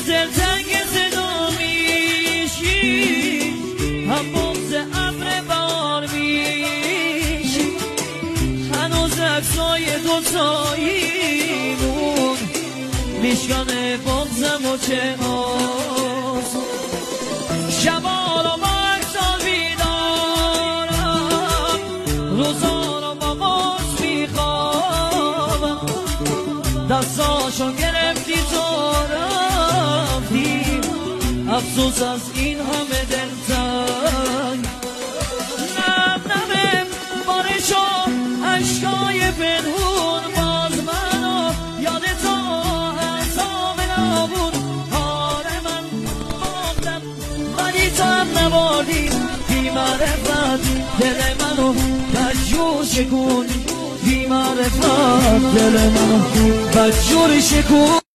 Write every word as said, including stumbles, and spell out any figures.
دلتنگ صدا میشی، هم بغض ابر بار میشی. هنوز عکسای دوتاییمون میشکنه بغضم و چه آسون. شبا رو با عکسان بیدارم، روزا رو با بغض میخوابم. دستاشو گرفتی تو رفتی، افسوس از این همه دلتنگ. نم نمه بارشو عشقای پنهون، باز منو یاد تو حساب نبود. آره من باختم ولی تو هم نبردی، بی معرفت دل منو بدجور شکوندی، بی معرفت دل منو بدجور شکوندی.